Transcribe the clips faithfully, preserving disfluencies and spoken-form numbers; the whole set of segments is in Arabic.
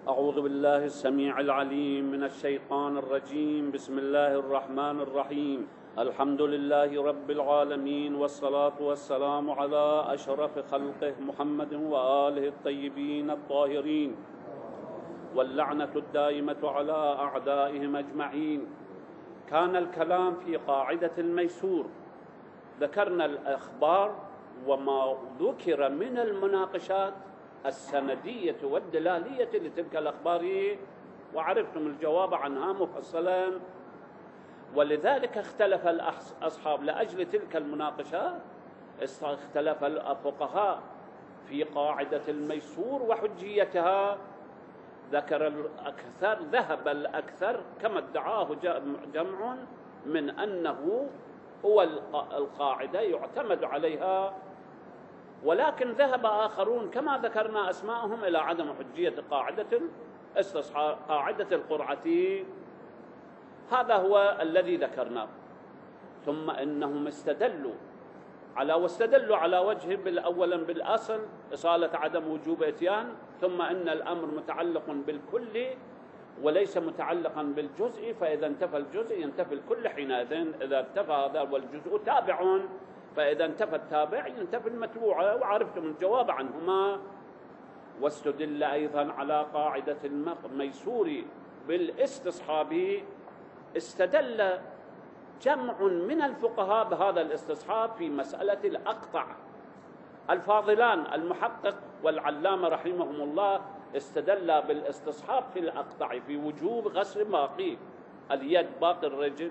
أعوذ بالله السميع العليم من الشيطان الرجيم. بسم الله الرحمن الرحيم. الحمد لله رب العالمين، والصلاة والسلام على أشرف خلقه محمد وآله الطيبين الطاهرين، واللعنة الدائمة على أعدائهم أجمعين. كان الكلام في قاعدة الميسور، ذكرنا الأخبار وما ذكر من المناقشات السندية والدلالية لتلك الأخبار، وعرفتم الجواب عنها مفصلا. ولذلك اختلف الأصحاب لأجل تلك المناقشات، اختلف الفقهاء في قاعدة الميسور وحجيتها. ذكر الأكثر ذهب الأكثر كما ادعاه جمع من أنه هو القاعدة يعتمد عليها، ولكن ذهب آخرون كما ذكرنا أسماءهم إلى عدم حجية قاعدة الاستصحاب، قاعدة القرعة. هذا هو الذي ذكرناه. ثم إنهم استدلوا على واستدلوا على وجه بالأولا بالأصل إصالة عدم وجوب إتيان، ثم إن الأمر متعلق بالكل وليس متعلقا بالجزء، فإذا انتفى الجزء ينتفي الكل حينئذ. إذا انتفى هذا والجزء تابع، فإذا انتفى التابع ينتفي المتبوع، وعرفتم الجواب عنهما. واستدل أيضا على قاعدة الميسور بالاستصحاب. استدل جمع من الفقهاء بهذا الاستصحاب في مسألة الأقطع. الفاضلان المحقق والعلامة رحمهم الله استدل بالاستصحاب في الأقطع في وجوب غسل باقي اليد باقي الرجل،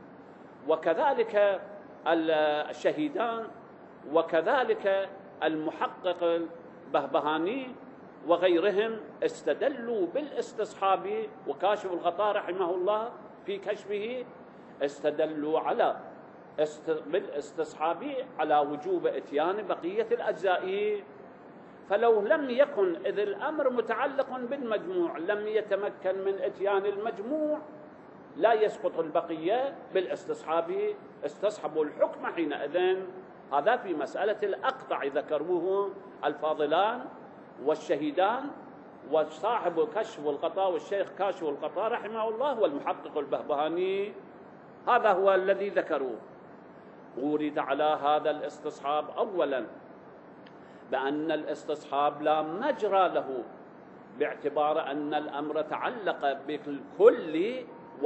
وكذلك الشهيدان، وكذلك المحقق البهبهاني وغيرهم استدلوا بالاستصحاب. وكاشف الغطاء رحمه الله في كشفه استدلوا على بالاستصحاب على وجوب إتيان بقية الأجزاء. فلو لم يكن إذ الأمر متعلق بالمجموع لم يتمكن من إتيان المجموع، لا يسقط البقية بالاستصحاب، استصحبوا الحكم حينئذ. هذا في مسألة الأقطع ذكروه الفاضلان والشهيدان وصاحب كشف الغطاء والشيخ كاشف الغطاء رحمه الله والمحقق البهبهاني. هذا هو الذي ذكروه. ورد على هذا الاستصحاب أولا بأن الاستصحاب لا مجرى له، باعتبار أن الأمر تعلق بالكل،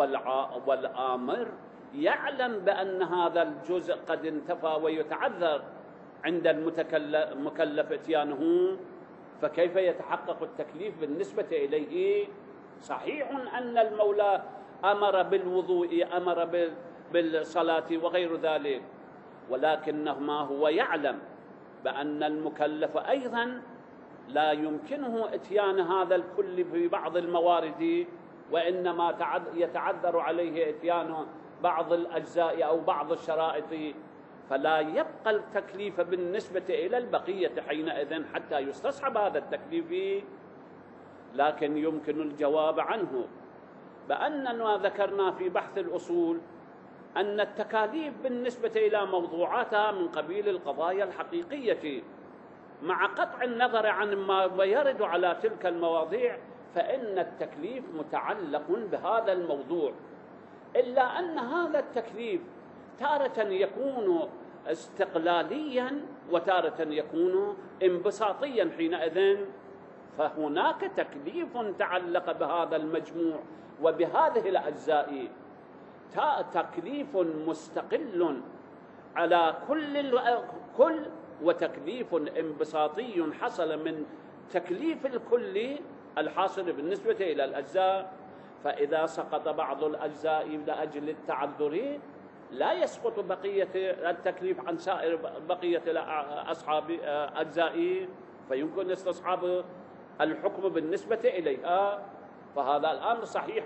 والآمر يعلم بأن هذا الجزء قد انتفى ويتعذر عند المكلف إتيانه، فكيف يتحقق التكليف بالنسبة إليه؟ صحيح أن المولى أمر بالوضوء، أمر بالصلاة وغير ذلك، ولكنه ما هو يعلم بأن المكلف أيضا لا يمكنه إتيان هذا الكل في بعض الموارد، وإنما يتعذر عليه إتيان بعض الأجزاء أو بعض الشرائط، فلا يبقى التكليف بالنسبة إلى البقية حينئذ حتى يستصحب هذا التكليف. لكن يمكن الجواب عنه بأن ما ذكرنا في بحث الأصول أن التكاليف بالنسبة إلى موضوعاتها من قبيل القضايا الحقيقية، مع قطع النظر عن ما يرد على تلك المواضيع، فإن التكليف متعلق بهذا الموضوع. إلا أن هذا التكليف تارة يكون استقلاليا وتارة يكون انبساطيا حينئذ، فهناك تكليف تعلق بهذا المجموع وبهذه الأجزاء، تكليف مستقل على كل الكل، وتكليف انبساطي حصل من تكليف الكل الحاصل بالنسبة إلى الأجزاء. فإذا سقط بعض الأجزاء لأجل التعذر لا يسقط بقية التكليف عن سائر بقية أصحاب أجزاء، فيمكن استصحاب الحكم بالنسبة إليها. فهذا الأمر صحيح.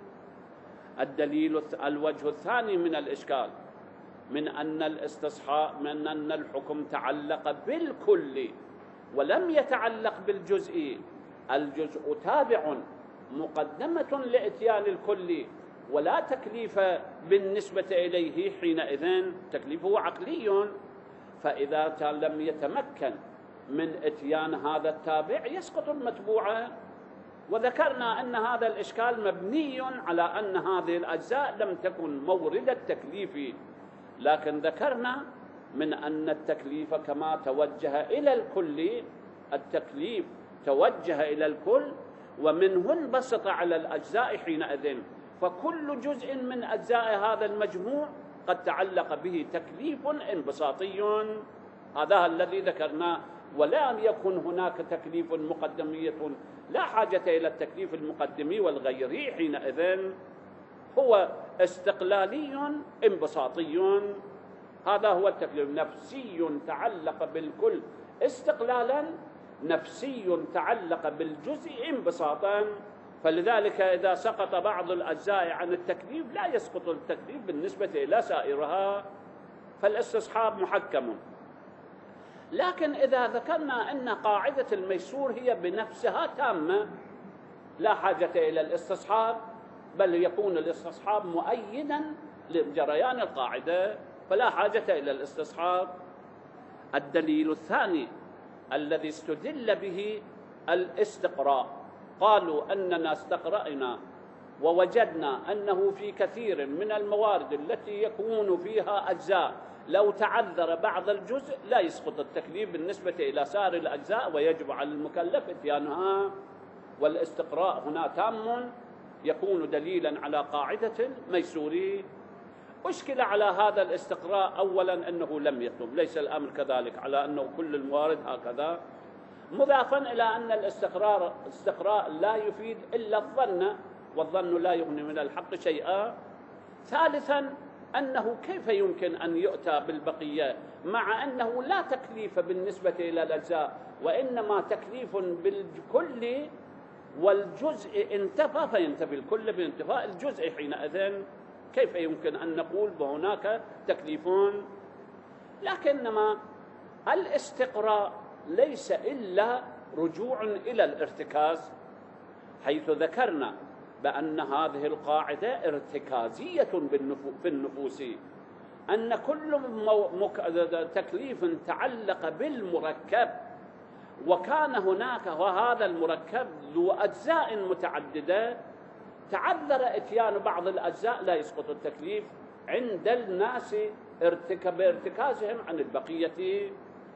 الدليل الوجه الثاني من الإشكال من أن الاستصحاب من أن الحكم تعلق بالكل ولم يتعلق بالجزء. الجزء تابع مقدمة لإتيان الكل، ولا تكليف بالنسبة إليه حينئذ، تكليفه عقلي. فإذا لم يتمكن من إتيان هذا التابع يسقط المتبوع. وذكرنا أن هذا الإشكال مبني على أن هذه الأجزاء لم تكن مورد التكليف، لكن ذكرنا من أن التكليف كما توجه إلى الكل، التكليف توجه إلى الكل ومنه انبسط على الأجزاء حينئذ، فكل جزء من أجزاء هذا المجموع قد تعلق به تكليف انبساطي، هذا الذي ذكرناه. ولا يكون هناك تكليف مقدمية لا حاجة إلى التكليف المقدمي والغيري، حينئذ هو استقلالي انبساطي، هذا هو التكليف. نفسي تعلق بالكل استقلالا، نفسي تعلق بالجزء انبساطا، فلذلك إذا سقط بعض الأجزاء عن التكليف لا يسقط التكليف بالنسبة إلى سائرها، فالاستصحاب محكم. لكن إذا ذكرنا أن قاعدة الميسور هي بنفسها تامة لا حاجة إلى الاستصحاب، بل يكون الاستصحاب مؤيدا لجريان القاعدة، فلا حاجة إلى الاستصحاب. الدليل الثاني الذي استدل به الاستقراء، قالوا أننا استقرأنا ووجدنا أنه في كثير من الموارد التي يكون فيها أجزاء لو تعذر بعض الجزء لا يسقط التكليف بالنسبة إلى سائر الأجزاء ويجب على المكلف إتيانها، والاستقراء هنا تام يكون دليلا على قاعدة الميسور. أشكل على هذا الاستقراء أولا أنه لم يتم، ليس الأمر كذلك على أنه كل الموارد هكذا، مضافا إلى أن الاستقراء استقراء لا يفيد إلا الظن، والظن لا يغني من الحق شيئا. ثالثا أنه كيف يمكن أن يؤتى بالبقية مع أنه لا تكليف بالنسبة إلى الأجزاء وإنما تكليف بالكل، والجزء انتفى فينتفي الكل بانتفاء الجزء، حينئذ كيف يمكن أن نقول بهناك تكليفون؟ لكنما الاستقراء ليس إلا رجوع إلى الارتكاز، حيث ذكرنا بأن هذه القاعدة ارتكازية في النفوس، أن كل تكليف تعلق بالمركب وكان هناك وهذا المركب ذو أجزاء متعددة، تعذر إتيان بعض الأجزاء لا يسقط التكليف عند الناس ارتكب ارتكازهم عن البقية،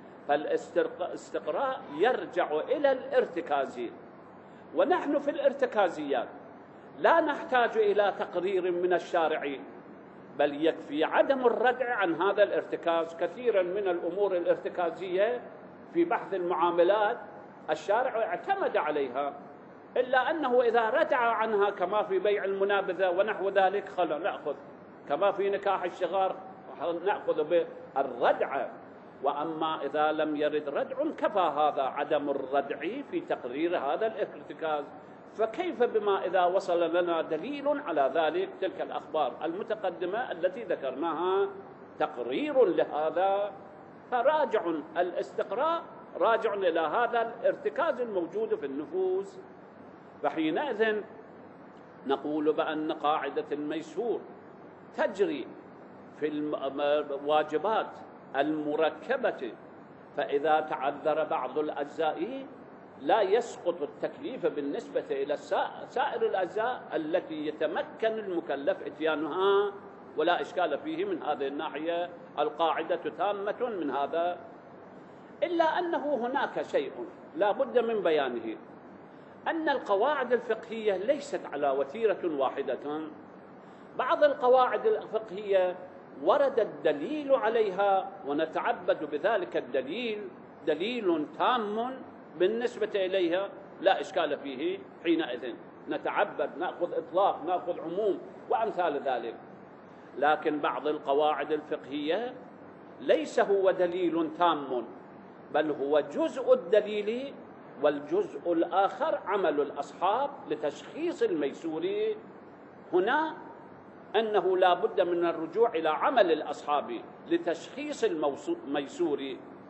فالاستقراء يرجع إلى الارتكاز. ونحن في الارتكازيات لا نحتاج إلى تقرير من الشارع، بل يكفي عدم الردع عن هذا الارتكاز. كثيرا من الأمور الارتكازية في بحث المعاملات الشارع اعتمد عليها، إلا أنه إذا رجع عنها كما في بيع المنابذة ونحو ذلك خلا نأخذ، كما في نكاح الشغار نأخذ بالردع. وأما إذا لم يرد ردع كفى هذا عدم الردع في تقرير هذا الارتكاز، فكيف بما إذا وصل لنا دليل على ذلك؟ تلك الأخبار المتقدمة التي ذكرناها تقرير لهذا، فراجع الاستقراء راجع إلى هذا الارتكاز الموجود في النفوس. فحينئذ نقول بأن قاعدة الميسور تجري في الواجبات المركبة، فإذا تعذر بعض الأجزاء لا يسقط التكليف بالنسبة إلى سائر الأجزاء التي يتمكن المكلف إتيانها، ولا إشكال فيه من هذه الناحية، القاعدة تامة من هذا. إلا أنه هناك شيء لا بد من بيانه، أن القواعد الفقهية ليست على وتيرة واحدة. بعض القواعد الفقهية ورد الدليل عليها ونتعبد بذلك الدليل دليل تام بالنسبة إليها لا إشكال فيه، حينئذ نتعبد نأخذ إطلاق نأخذ عموم وأمثال ذلك. لكن بعض القواعد الفقهية ليس هو دليل تام، بل هو جزء الدليل، والجزء الآخر عمل الأصحاب لتشخيص الميسور. هنا أنه لا بد من الرجوع إلى عمل الأصحاب لتشخيص الميسور.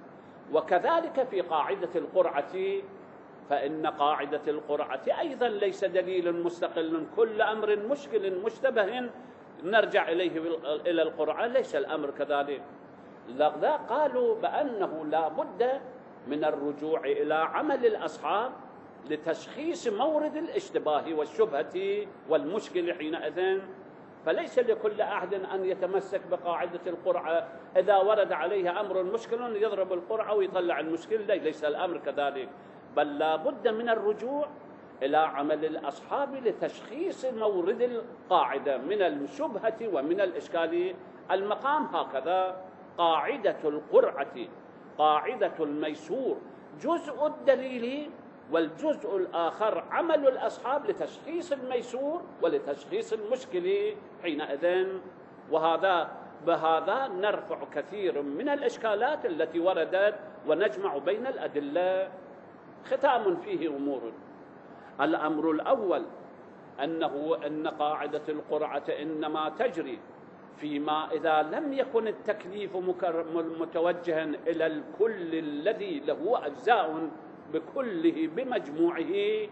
وكذلك في قاعدة القرعة، فإن قاعدة القرعة أيضا ليس دليل مستقل، كل أمر مشكل مشتبه نرجع إليه إلى القرعة، ليس الأمر كذلك. لذا قالوا بأنه لا بد من الرجوع إلى عمل الأصحاب لتشخيص مورد الاشتباه والشبهة والمشكلة حينئذ، فليس لكل أحد أن يتمسك بقاعدة القرعة، إذا ورد عليه أمر مشكل يضرب القرعة ويطلع المشكل. ليس الأمر كذلك، بل لا بد من الرجوع إلى عمل الأصحاب لتشخيص مورد القاعدة من الشبهة ومن الإشكال. المقام هكذا: قاعدة القرعة قاعدة الميسور جزء الدليل، والجزء الآخر عمل الأصحاب لتشخيص الميسور ولتشخيص المشكل حينئذ. وهذا بهذا نرفع كثير من الإشكالات التي وردت ونجمع بين الأدلة. ختام فيه أمور. الأمر الأول أنه أن قاعدة القرعة إنما تجري فيما إذا لم يكن التكليف متوجها إلى الكل الذي له أجزاء بكله بمجموعه.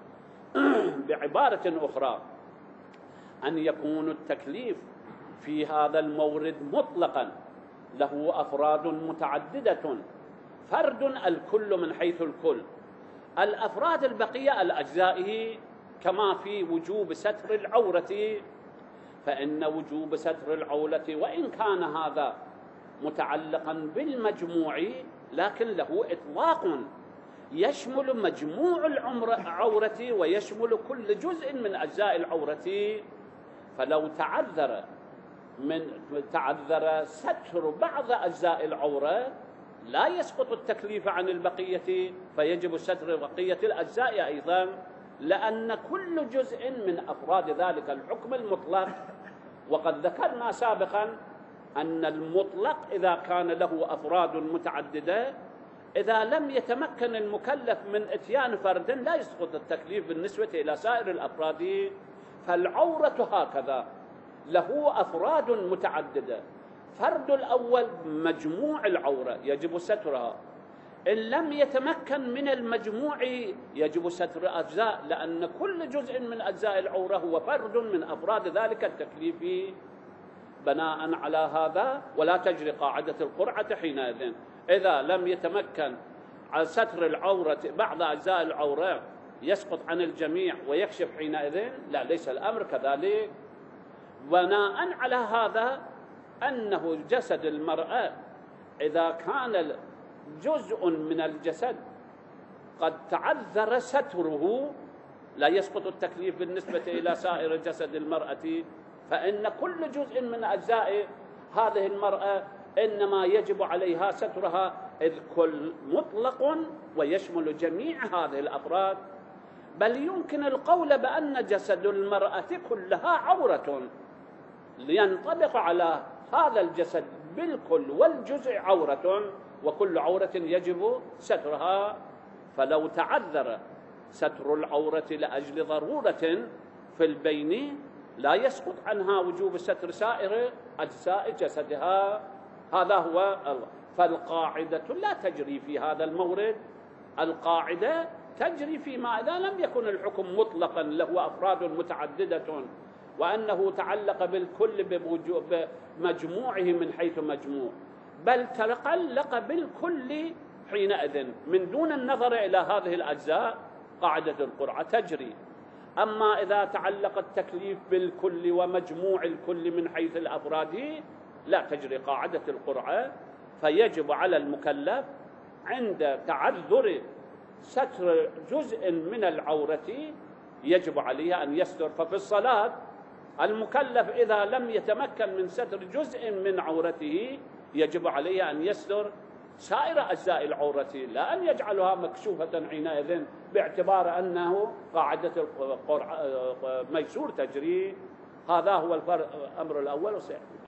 بعبارة أخرى، أن يكون التكليف في هذا المورد مطلقا له أفراد متعددة، فرد الكل من حيث الكل، الأفراد البقية الأجزائه، كما في وجوب ستر العورة، فإن وجوب ستر العورة وإن كان هذا متعلقا بالمجموع لكن له إطلاق يشمل مجموع العورة ويشمل كل جزء من أجزاء العورة. فلو تعذر من تعذر ستر بعض أجزاء العورة لا يسقط التكليف عن البقية، فيجب ستر بقية الأجزاء أيضا، لأن كل جزء من أفراد ذلك الحكم المطلق. وقد ذكرنا سابقا أن المطلق إذا كان له أفراد متعددة، إذا لم يتمكن المكلف من إتيان فرد لا يسقط التكليف بالنسبة إلى سائر الأفراد. فالعورة هكذا له أفراد متعددة، فرد الأول مجموع العورة يجب سترها، إن لم يتمكن من المجموع يجب ستر أجزاء، لأن كل جزء من أجزاء العورة هو فرد من أفراد ذلك التكليف. بناء على هذا ولا تجري قاعدة القرعة حينئذ إذا لم يتمكن على ستر العورة بعض أجزاء العورة يسقط عن الجميع ويكشف حينئذ، لا، ليس الأمر كذلك. بناء على هذا أنه جسد المرأة إذا كان جزء من الجسد قد تعذر ستره لا يسقط التكليف بالنسبة إلى سائر جسد المرأة، فإن كل جزء من أجزاء هذه المرأة إنما يجب عليها سترها، إذ كل مطلق ويشمل جميع هذه الأفراد. بل يمكن القول بأن جسد المرأة كلها عورة، لينطبق على هذا الجسد بالكل والجزء عورة، وكل عورة يجب سترها. فلو تعذر ستر العورة لأجل ضرورة في البين لا يسقط عنها وجوب ستر سائر أجزاء جسدها. هذا هو. فالقاعدة لا تجري في هذا المورد، القاعدة تجري فيما إذا لم يكن الحكم مطلقا له أفراد متعددة وأنه تعلق بالكل بمجموعه من حيث مجموع، بل تعلق بالكل حينئذ من دون النظر إلى هذه الأجزاء قاعدة القرعة تجري. أما إذا تعلق التكليف بالكل ومجموع الكل من حيث الأفراد لا تجري قاعدة القرعة، فيجب على المكلف عند تعذر ستر جزء من العورة يجب عليه أن يستر. ففي الصلاة المكلف إذا لم يتمكن من ستر جزء من عورته يجب عليه أن يستر سائر أجزاء العورة، لا أن يجعلها مكشوفة حينئذ باعتبار أنه قاعدة القرعة ميسور تجري. هذا هو الأمر الأول.